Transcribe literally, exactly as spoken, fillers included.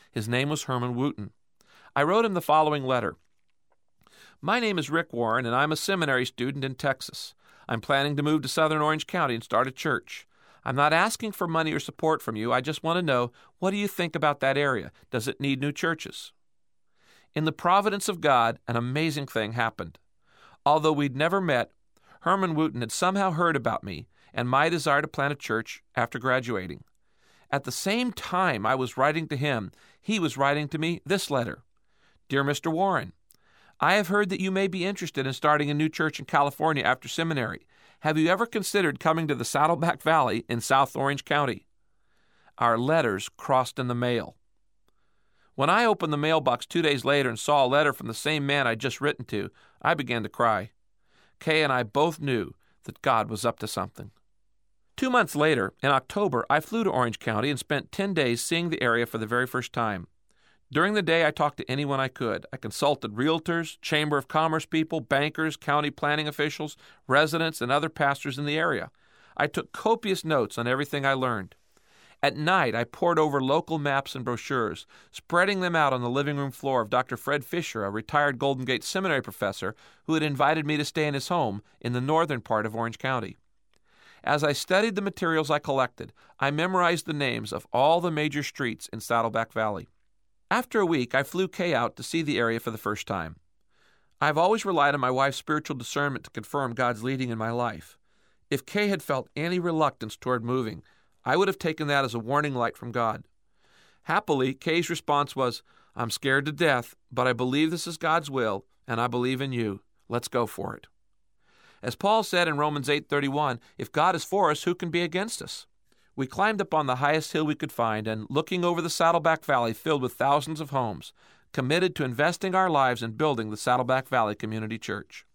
His name was Herman Wooten. I wrote him the following letter. My name is Rick Warren, and I'm a seminary student in Texas. I'm planning to move to Southern Orange County and start a church. I'm not asking for money or support from you. I just want to know, what do you think about that area? Does it need new churches? In the providence of God, an amazing thing happened. Although we'd never met, Herman Wooten had somehow heard about me and my desire to plant a church after graduating. At the same time I was writing to him, he was writing to me this letter. Dear Mister Warren, I have heard that you may be interested in starting a new church in California after seminary. Have you ever considered coming to the Saddleback Valley in South Orange County? Our letters crossed in the mail. When I opened the mailbox two days later and saw a letter from the same man I'd just written to, I began to cry. Kay and I both knew that God was up to something. Two months later, in October, I flew to Orange County and spent ten days seeing the area for the very first time. During the day, I talked to anyone I could. I consulted realtors, Chamber of Commerce people, bankers, county planning officials, residents, and other pastors in the area. I took copious notes on everything I learned. At night, I pored over local maps and brochures, spreading them out on the living room floor of Doctor Fred Fisher, a retired Golden Gate Seminary professor who had invited me to stay in his home in the northern part of Orange County. As I studied the materials I collected, I memorized the names of all the major streets in Saddleback Valley. After a week, I flew Kay out to see the area for the first time. I've always relied on my wife's spiritual discernment to confirm God's leading in my life. If Kay had felt any reluctance toward moving, I would have taken that as a warning light from God. Happily, Kay's response was, I'm scared to death, but I believe this is God's will, and I believe in you. Let's go for it. As Paul said in Romans eight thirty-one, if God is for us, who can be against us? We climbed up on the highest hill we could find, and looking over the Saddleback Valley filled with thousands of homes, committed to investing our lives in building the Saddleback Valley Community Church.